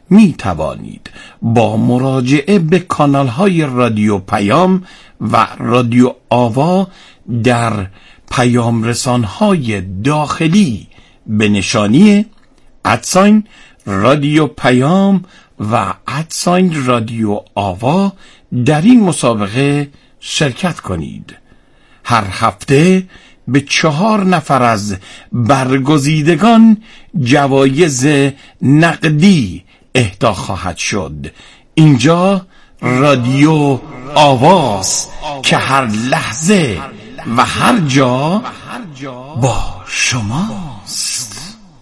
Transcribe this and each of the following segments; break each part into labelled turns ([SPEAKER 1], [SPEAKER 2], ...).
[SPEAKER 1] می توانید با مراجعه به کانال‌های رادیو پیام و رادیو آوا در پیام رسان‌های داخلی به نشانی @رادیو پیام و @رادیو آوا در این مسابقه شرکت کنید. هر هفته به 4 نفر از برگزیدگان جوایز نقدی اهدا خواهد شد. اینجا رادیو آواست که هر لحظه و هر جا با شماست.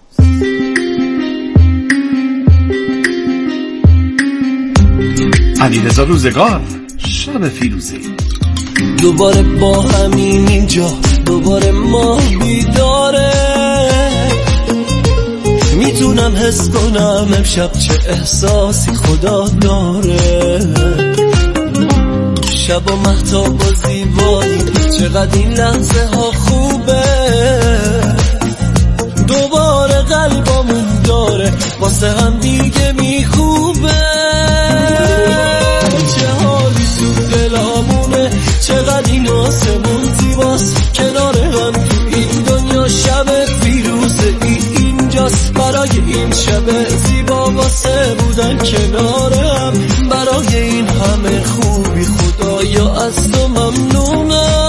[SPEAKER 1] علیرضا روزگار، شب فیروزه.
[SPEAKER 2] دوباره با همین اینجا، دوباره ما بیداره، میتونم حس کنم امشب چه احساسی خدا داره. شب و مهتاب و زیبایی، چقدر این لحظه ها خوبه. دوباره قلبمون داره واسه هم دیگه میخوبه. چه حالی تو دلامونه، چقدر این آسمون زیباست. کنار هم تو این دنیا شب فیروزه اینجاست. برای این شب زیبا واسه بودن کنار هم، برای این همه خوبی خدایا از تو ممنونم.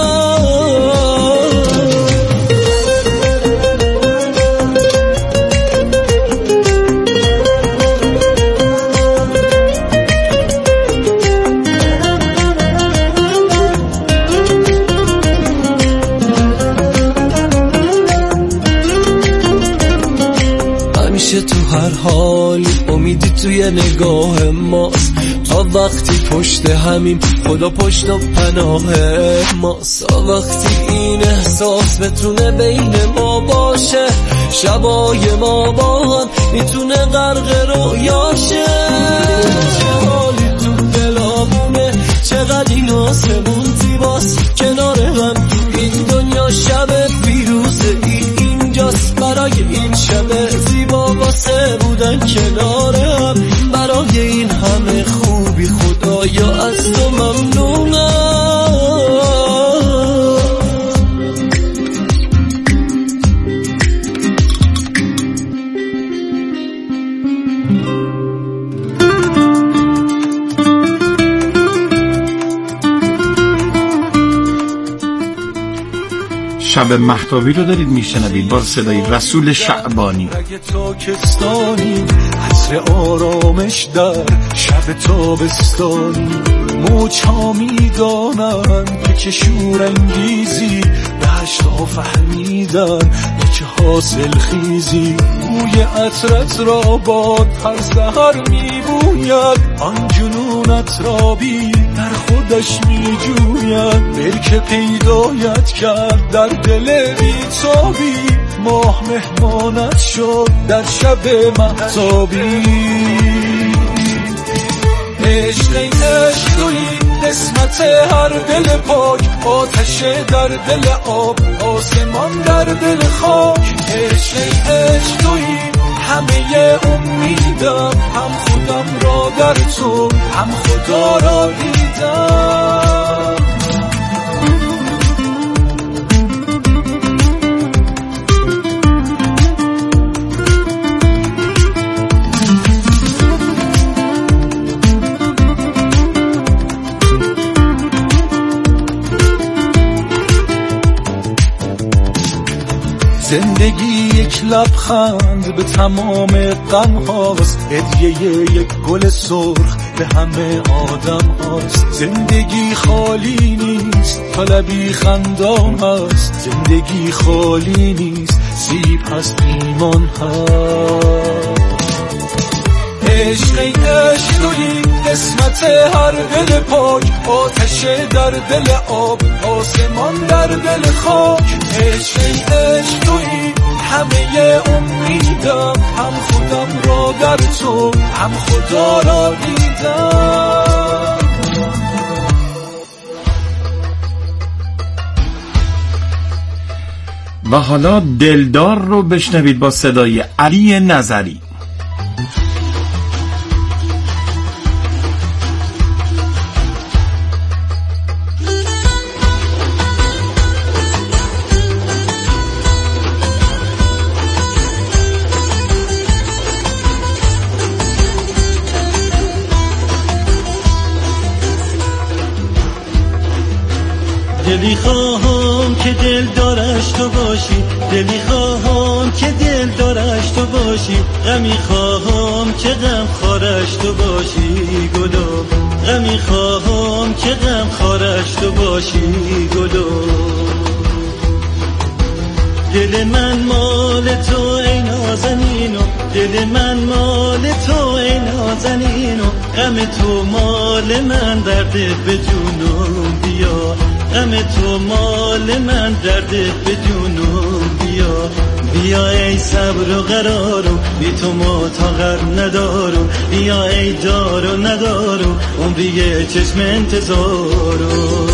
[SPEAKER 2] تو هر حالی امیدی توی نگاه ماست. تا وقتی پشت همیم خدا پشت و پناه ماست. تا وقتی این احساس بتونه بین ما باشه، شبای ما با هم میتونه غرق رویاشه. چه حالی تو دلامونه، چقدر این آسمون زیباست. کنار هم تو این دنیا شب فیروزه اینجاست. برای این شب زیبا واسه بودن کنار هم، برای این همه خوبی خدایا از تو ممنونم.
[SPEAKER 1] شب مهتابی رو دارید میشنوید با صدای رسول شعبانی.
[SPEAKER 3] عصر آرامش در شب تابستانی، موج‌ها میدانند که شور انگیزی دشت‌ها فهمیدن که حاصل خیزی. بوی عطرت را باد هر سحر میبوید، آن جنونت را بی در خودش میجوید. برکه پیدایت کرد در دل بیتابی، ماه مهمانت شد در شب مهتابی. عشق این عشق تویی قسمت هر دل پاک، آتش در دل آب، آسمان در دل خاک. عشق این عشق تویی همه امیدم، هم خودم را در تو، هم خدا را دیدم. زندگی یک لبخند به تمام غم هاست، هدیه یک گل سرخ به همه آدم هاست. زندگی خالی نیست تا لبی خندان هست، زندگی خالی نیست سیب هست ایمان هست. عشق این عشق تویی قسمت هر دل پاک، آتش در دل آب، آسمان در دل خاک. عشق این عشق تویی همه امیدم، هم خودم را در تو، هم خدا را دیدم.
[SPEAKER 1] و حالا دلدار رو بشنوید با صدای علی نظری.
[SPEAKER 4] دلی خواهم که دل دارش تو باشی، دلی خواهم که دل دارش تو باشی، غمی خواهم که غم خارش تو باشی گلو، غمی خواهم که غم خارش تو باشی گلو. دل من مال تو ای نازنینو، دل من مال تو ای نازنینو، غم تو مال من درد به جونم بیا، غم تو مال من درد به جونم بیا. بیا ای صبر و قرارو بی تو ما طاقت ندارم، بیا ای دار و ندارم عمری چشم انتظارو.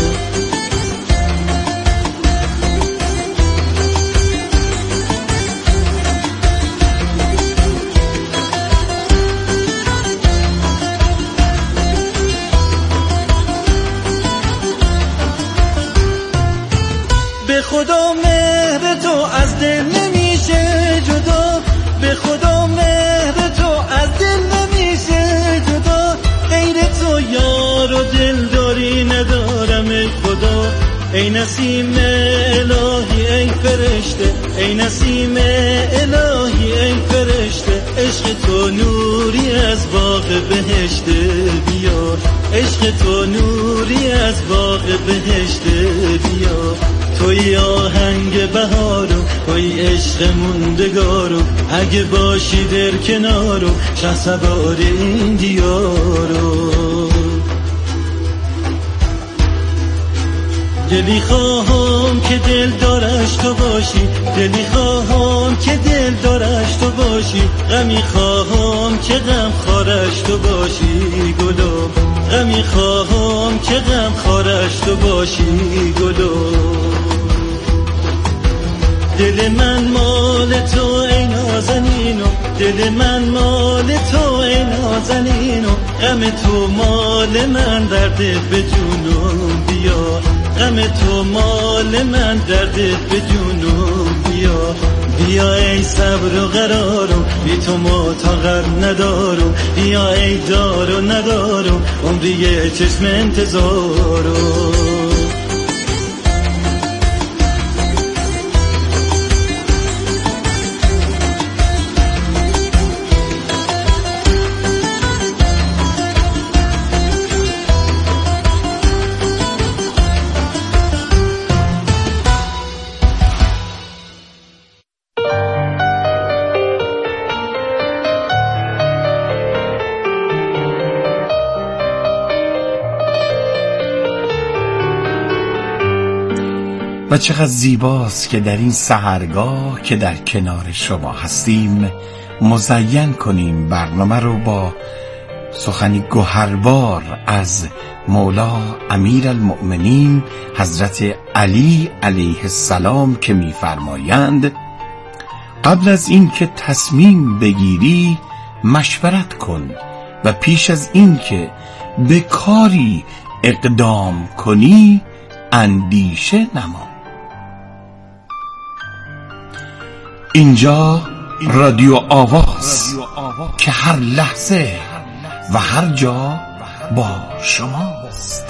[SPEAKER 4] به خدا مهر تو از دل نمیشه جدا، به خدا مهر تو از دل نمیشه جدا، غیر تو یار و دلداری ندارم ای خدا. ای نسیم الهی ای فرشته، ای نسیم الهی ای فرشته، عشق تو نوری از باغ بهشته بیا، عشق تو نوری از باغ بهشته بیا. توی آهنگ بهارو، توی عشق موندگارو، اگه باشی در کنارو شهسوار این دیارو. دلی خواهم که دل دارش تو باشی، دلی خواهم که دل دارش تو باشی، غمی خواهم که غم خارش تو باشی گلو، غمی خواهم که غم خارش تو باشی گلو. دل من مال تو ای نازنینو، دل من مال تو ای نازنینو، غم تو مال من درد به جونم بیا، غم تو مال من درد به جونم بیا. بیا ای صبر و قرارو بی تو ما طاقت ندارم، بیا ای دار و ندارم عمری چشم انتظارو.
[SPEAKER 1] و چقدر زیباست که در این سحرگاه که در کنار شما هستیم مزین کنیم برنامه رو با سخنی گوهربار از مولا امیرالمؤمنین حضرت علی علیه السلام که می‌فرمایند قبل از این که تصمیم بگیری مشورت کن و پیش از این که به کاری اقدام کنی اندیشه نما. اینجا رادیو آواز که هر لحظه و هر جا با شماست.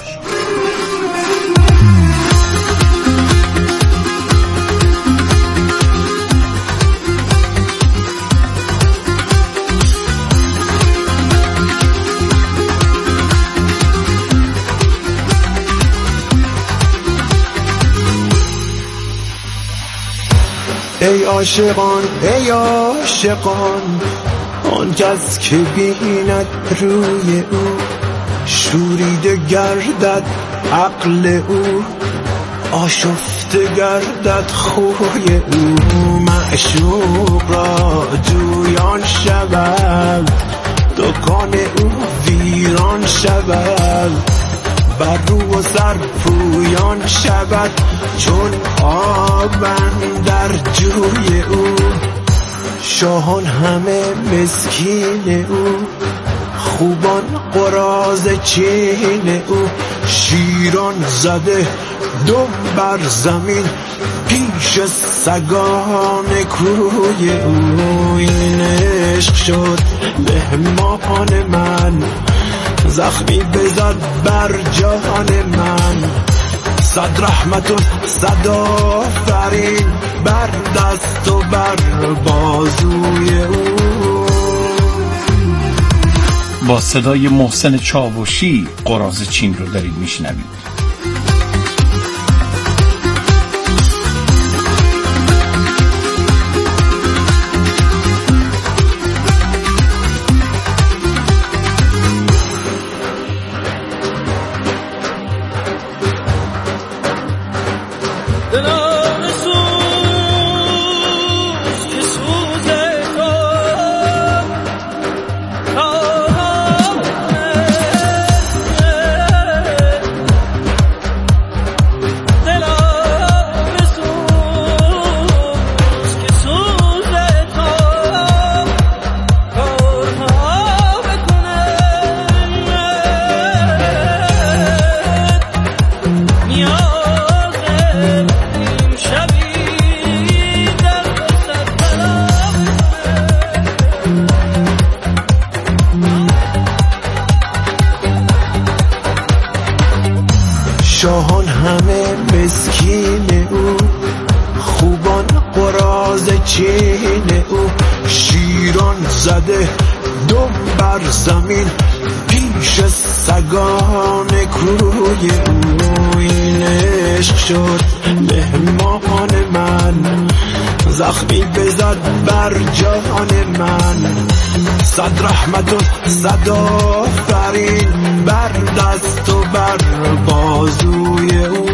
[SPEAKER 5] ای عاشقان ای عاشقان، آن کس که بیند روی او شوریده گردد عقل او، آشفته گردد خوی او. معشوق را جویان شود، دکان او ویران شود، بر رو و سر پویان شود چون آبن در جوی او. شاهان همه مسکین او، خوبان قراض چین او، شیران زده دم بر زمین پیش سگان کوی او. این عشق شد مهمان من، زخمی بزد بر جان من، صد رحمت و صد آفرین بر دست و بر بازوی او.
[SPEAKER 1] با صدای محسن چاوشی قراض چین رو دارید میشنوید.
[SPEAKER 5] شاهان همه مسکین او، خوبان قراض چین او. شیران زده دم بر زمین پیش سگان کوی او. این عشق شد مهمان من، زخمی بزد بر جان من. صد رحمت و صد آفرین بر دست و بر بازوی او.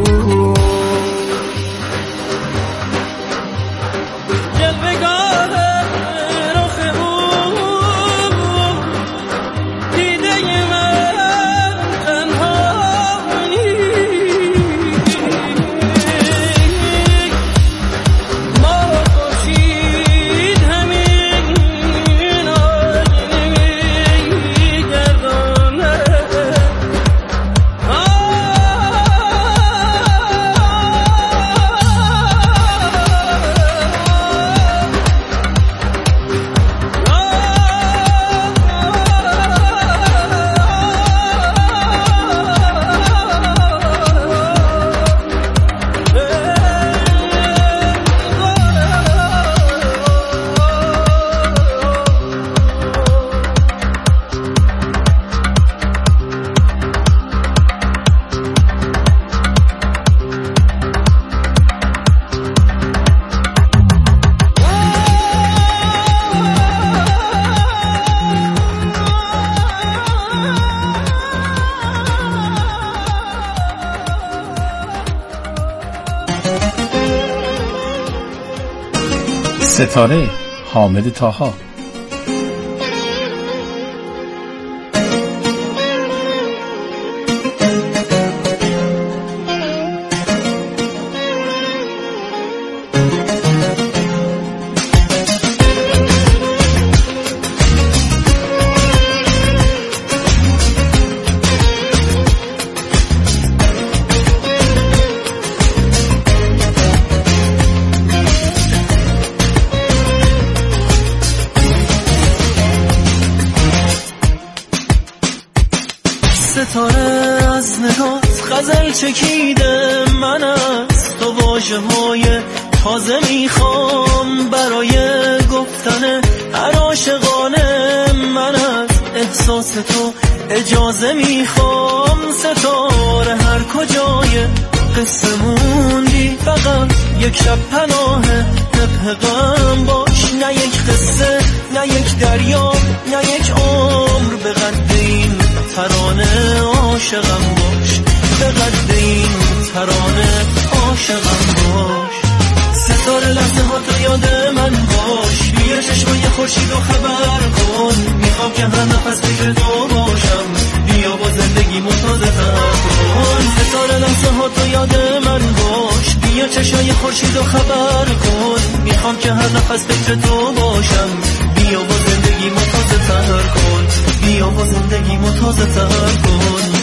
[SPEAKER 1] ستاره حامد طاها.
[SPEAKER 2] ستاره از نگات غزل چکیده، من از تو واژه های تازه میخوام برای گفتن هر عاشقانه. من از احساس تو اجازه میخوام. ستاره هر کجای قصه موندی فقط یک شب پناه طبق غم باش. نه یک قصه، نه یک دریا، نه یک عمر، به قد این ترانه عاشقم باش. به قد این ترانه عاشقم باش. ستاره لحظه ها تو یاد من باش. بیا چشمای خورشید و خبر کن. میخوام که هر نفس فکر تو باشم. بیا با زندگی تازه تر کن. ستاره لحظه ها تو یاد من باش. بیا چشمای خورشید و خبر کن. میخوام که هر نفس فکر تو باشم. بیا با زندگی تازه تر کن. بیا با زندگی تازه تر کن.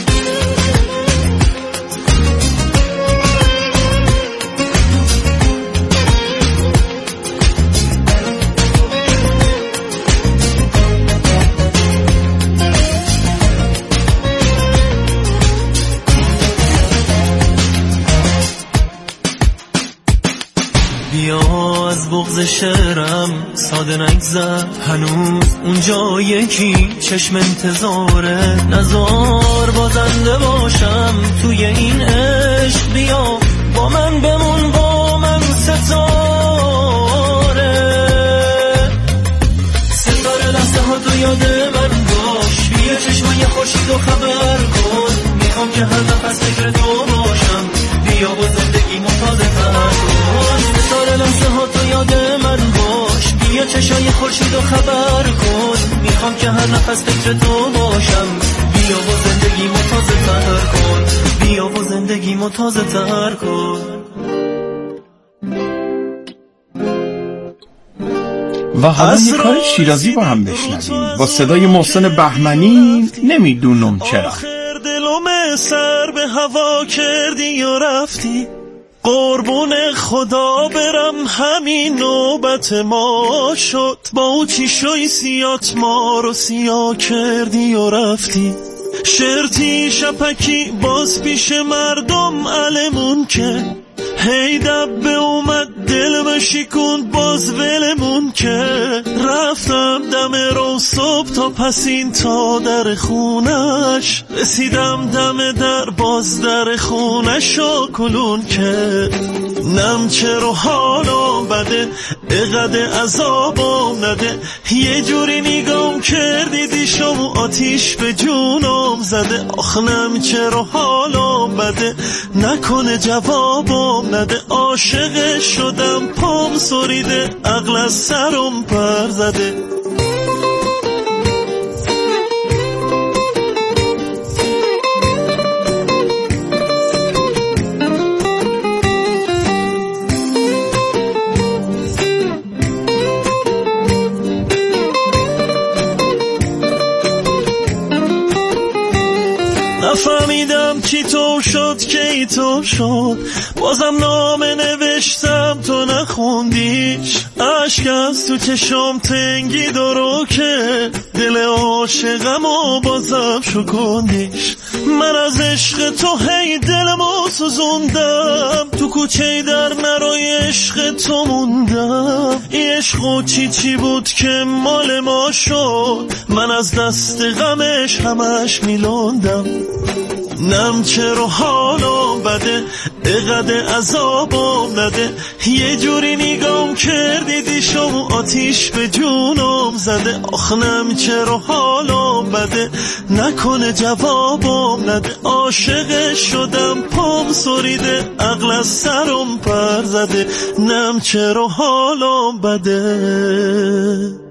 [SPEAKER 2] بیا از بغض شعرم ساده نگذر، هنوز اونجا یکی چشم انتظاره، نزار بازنده باشم توی این عشق، بیا با من بمون با من ستاره، ستاره لحظه ها تو یاد من باش، بیا چشمای خورشید و خبر کن، میخوام که هر نفس فکر تو باشم، بیا با زندگی متازه تر کن، ستاره لحظه ها تو یاد من باش، بیا چشمای خورشید و خبر کن، میخوام که هر نفس فکر تو باشم، بیا با زندگی متازه تر کن، بیا با زندگی متازه تر کن.
[SPEAKER 1] و حالا یک کار شیرازی با هم بشنویم با صدای محسن بهمنی، نمیدونم چرا.
[SPEAKER 2] آخر دلم سر به هوا کردی و رفتی، قربون خدا برم همین نوبت ما شد، با او چی شوی سیات ما رو سیا کردی و رفتی، شرطی شپکی باز پیش مردم علمون که، هی دبه اومد دل بشکوند باز ولمون که، رفتم دم رو صبح تا پسین تا در خونش، رسیدم دم در باز در خونش و کلون که، نم چرا حالم بده اقد عذابم نده، یه جوری نگام کردی دیشم و آتیش به جونم زده، آخ نم چرا حالم بده نکنه جوابم نده، عاشق شدم پام سریده عقل از سرم پر زده. نفهمیدم کی تو شد کی تو شد، بازم نامه نوشتم تو نخوندیش، عشق از تو چشم تنگی درو که، دل عاشقم و بازم شکندیش، من از عشق تو هی دلمو سوزوندم، تو کوچه در نروی عشق تو موندم، این عشق چی بود که مال ما شد، من از دست غمش همش میلوندم، نم چرا حالم بده اقد عذابم نده، یه جوری نگام کردی دیشم و آتیش به جونم زده، آخ نم چرا حالم بده نکنه جوابم نده، عاشق شدم پام سریده عقل از سرم پر زده، نم چرا حالم بده.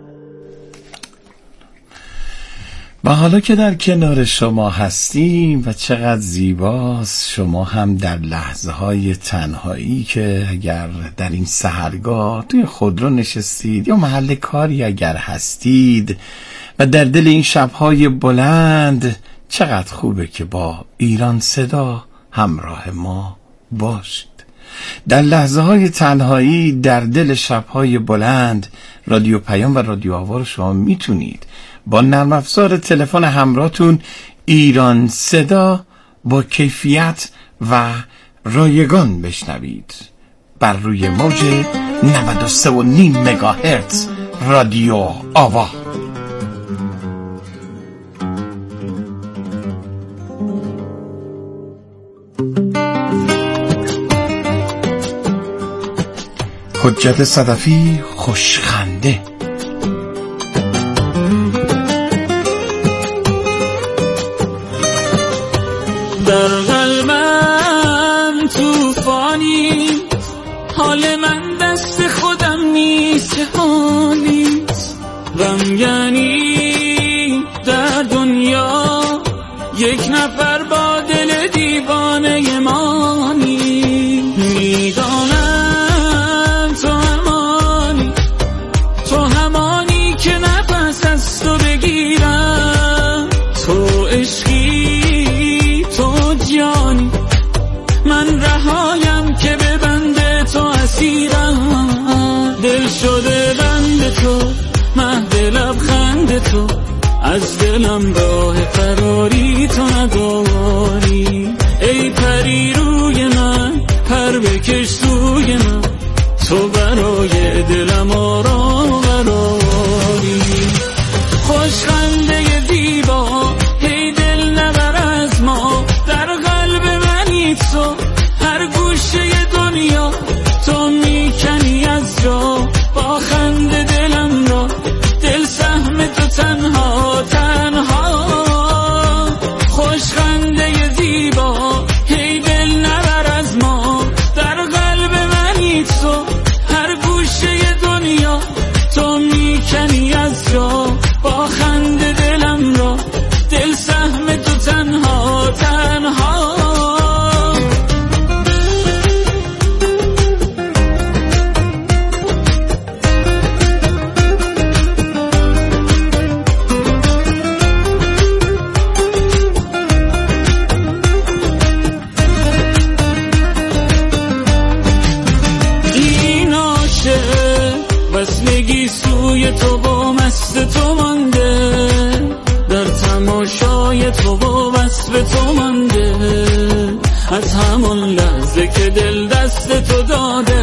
[SPEAKER 1] و حالا که در کنار شما هستیم و چقدر زیباست، شما هم در لحظه های تنهایی که اگر در این سحرگاه توی خودرو نشستید یا محل کاری اگر هستید و در دل این شبهای بلند، چقدر خوبه که با ایران صدا همراه ما باشید. در لحظه های تنهایی در دل شبهای بلند، رادیو پیام و رادیو آوا رو شما میتونید با نرم افزار تلفن همراهتون ایران صدا با کیفیت و رایگان بشنوید بر روی موج 93.5 مگاهرتز رادیو آوا. حجت صدفی خوشخنده.
[SPEAKER 6] در قلبم توفانی، حال من دست خودم نیست، جهانی غمگینی در دنیا، یک نفر با دل دیوانه مانی، میدانم تو همانی، تو همانی که نفس از تو بگیرم، تو عشقی تو جانی، من رهایم که به بند تو اسیرم، دل شده بند تو، مهد لبخند تو، از دلم راه فراری تو نداری، ای پری روی من پر بکش سوی من، تو برای دلم آرام قراری. خوشخنده زیبا هی دل نبر از ما، در قلب منی تو، هر گوشه دنیا تو میکنی از جا، با خنده دلم را، دل سهم تو تنها تنها. خوشخنده زیبا هی دل نبر از ما، در قلب منی تو، هر گوشه دنیا تو میکنی از جا، با خنده دلم را، دل سهم تو تنها تنها. وصلگی سوی تو با مست تو مانده، در تماشای تو با وصف تو مانده، از همون لحظه که دل دست تو داده.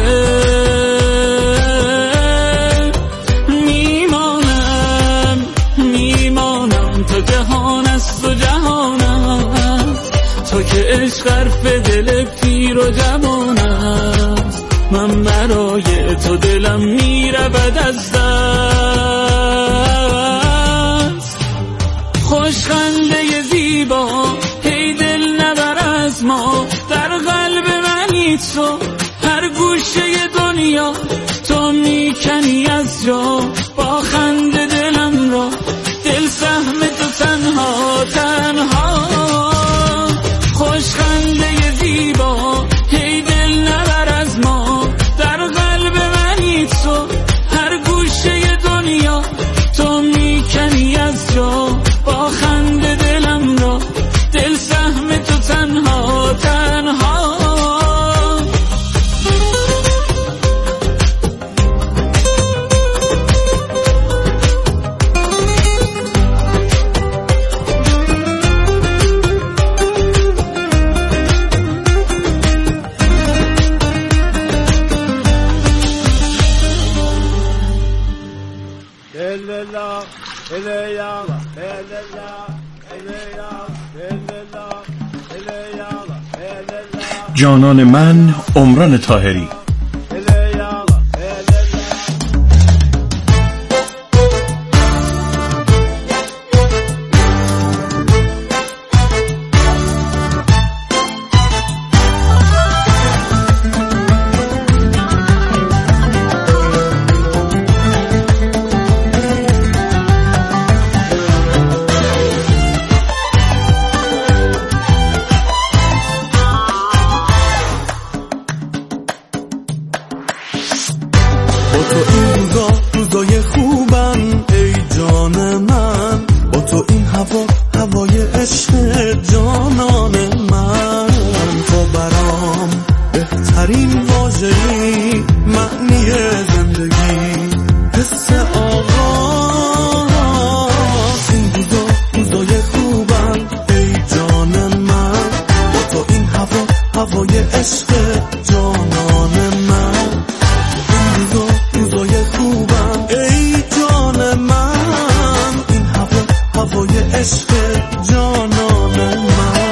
[SPEAKER 6] میمانم تو جهان است و جهان است، تو که عشق حرف دل پیر و جوان است. من برای تو دلم میرود از دست. خوشخنده زیبا هی دل نبر از ما، در قلب منی تو، هر گوشه دنیا تو میکنی از جا، با خنده دلم را، دل سهم تو تنها تنها. خوشخنده زیبا هی دل نبر از ما، در قلب منی تو، هر گوشه دنیا تو میکنی از جا، با خنده دلم را، دل سهم تو تنها تنها.
[SPEAKER 1] جانان من، عمران طاهری.
[SPEAKER 5] روزای خوبم ای جان من، با تو این هوای عشق جانان من. تو برام بهترین واژه‌ای، معنی زندگی، حس آغاز. این روزای خوبم ای جان من، با تو این هوای عشق جانان من. روزای خوبم ای جان من، این هوای عشق جانان من.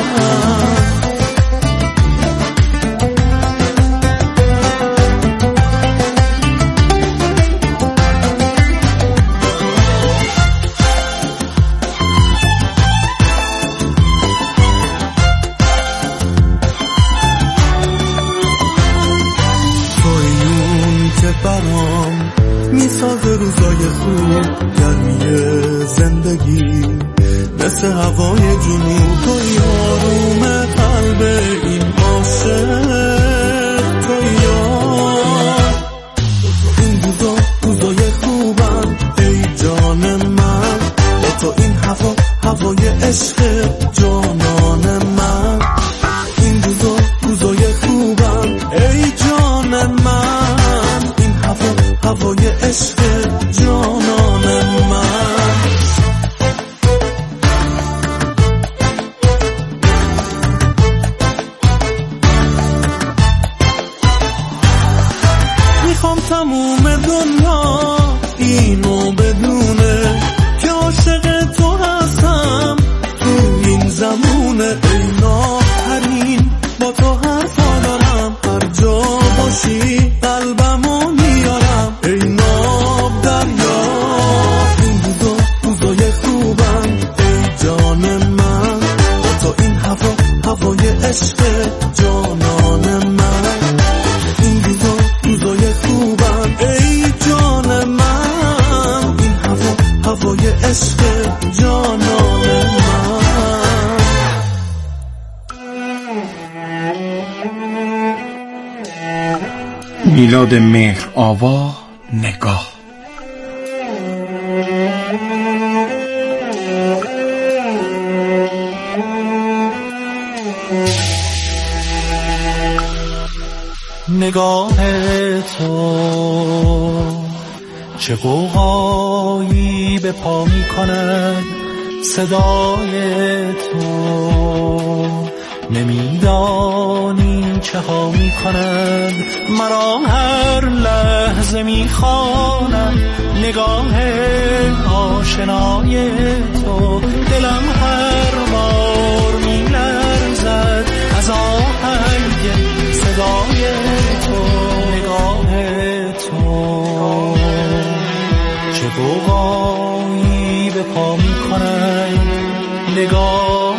[SPEAKER 5] برام میسازه روزای خوب، گرمی زندگی مثل هوای جنوب. توی آروم قلب این عاشق، توی این روزای خوبم ای جان من، با تو این هوای عشق جانان من. این روزای خوبم ای جان من، این هوای عشق جانان من. میخوام
[SPEAKER 3] تموم دنیا اینو بدونه که عاشق تو هستم تو این زمونه. ای ناپرین با تو حرفا دارم، هر جا باشی قلبمو میارم. ای ناب دریا این روزای خوبم، ای جان من با تو این هوای عشق جانان من. این روزای خوبم ای جان من، این هوای عشق جانان من.
[SPEAKER 1] میلاد مهر آوا، نگاه.
[SPEAKER 3] نگاه تو چه غوغایی به پا می کند، صدای تو نمیدانی چه ها می کند. مرا هر لحظه می خواند نگاه آشنای تو. دلم هر بار می لرزد از آهنگ صدای تو. نگاه تو چه غوغایی به پا می کند، نگاه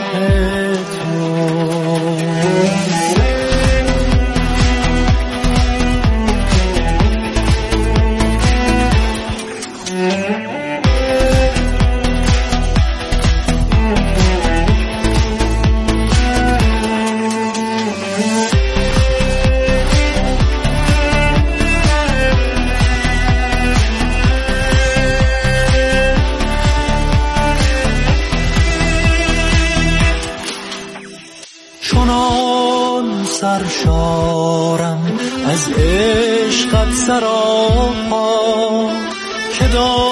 [SPEAKER 3] چنان سرشارم از عشقت سراپا که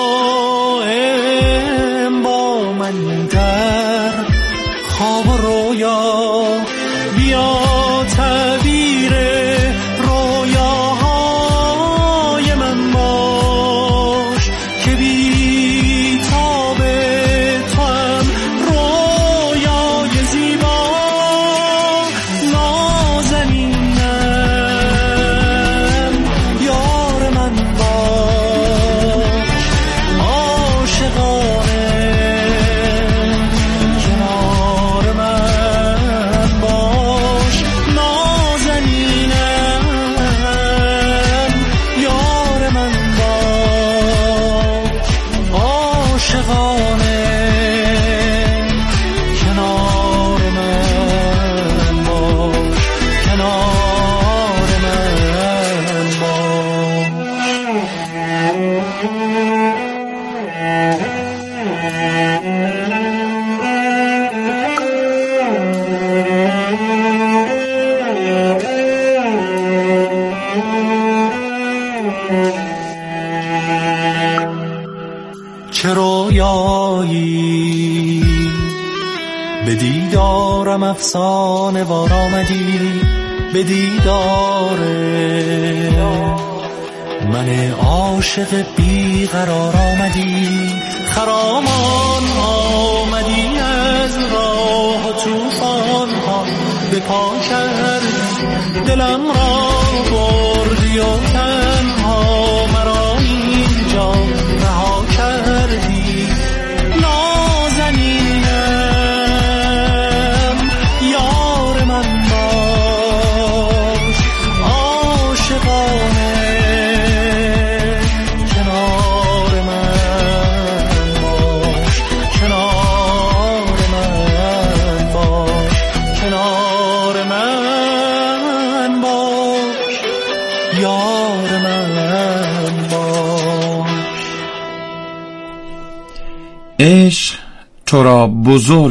[SPEAKER 3] دائم با من در خواب و رویا. بیا تعبیر رویاهای من باش که بی تاب تو هم رویای زیبا. چه رویایی به دیدارم افسانه وار آمدی، به دیدار من عاشق بیقرار آمدی. خرامان آمدی از راه و طوفان ها به پا کردی، دلم را بردی و تنها مرا اینجا رها کردی. نازنینم یار من باش، عاشقانه کنار من باش، کنار من باش، کنار من باش، یار من باش.
[SPEAKER 1] عشق تو را بزرگ